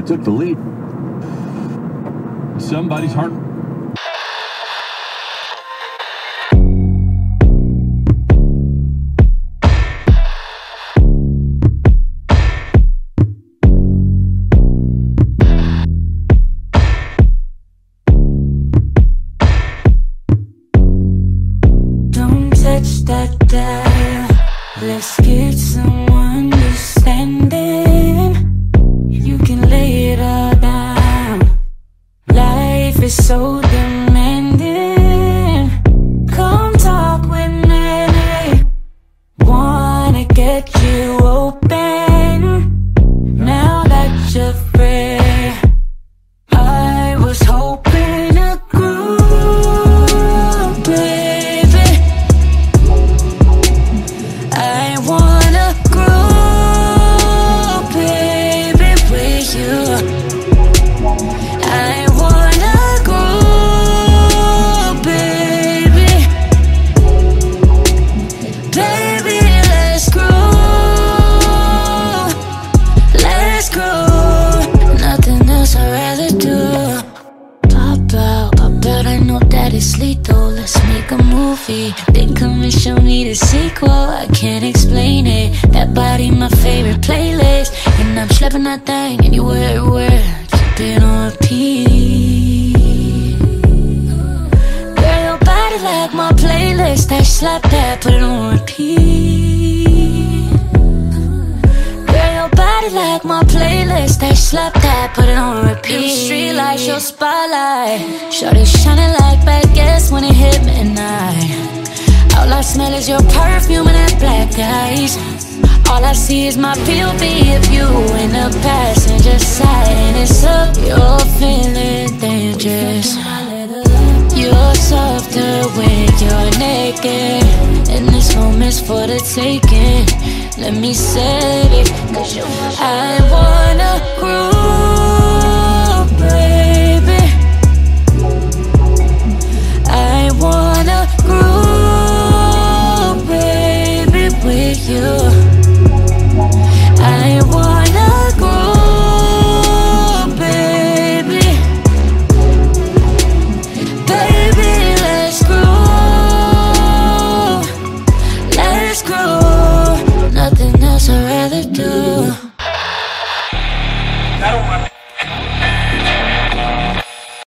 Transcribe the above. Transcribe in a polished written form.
took the lead. Somebody's heart. Touch that dial. Let's get some understanding. You can lay it all down. Life is so demanding. Come talk with me. Wanna get you open. Now that you're free, I was hoping to groove, baby. I wanna grow, baby, with you. I wanna grow, baby. Baby, let's grow. Let's grow. Nothing else I'd rather do. Pop out, I know that it's lethal. Let's make a movie, then come and show me the sequel. I can't explain it. That body, my favorite playlist, and I'm schlepping that thing anywhere. Keep it on repeat. Girl, your body like my playlist. That slap that, put it on repeat. Girl, your body like my playlist. That slap that, put it on repeat. Street lights, your spotlight. Shorty shining like baguettes when it hit midnight. All I smell is your perfume and that black ice. All I see is my POV of you in the passenger side, and it's up. You're feeling dangerous. You're softer when you're naked, and this moment's for the taking. Let me set it, 'cause I wanna grow, baby. I wanna grow, baby, with you.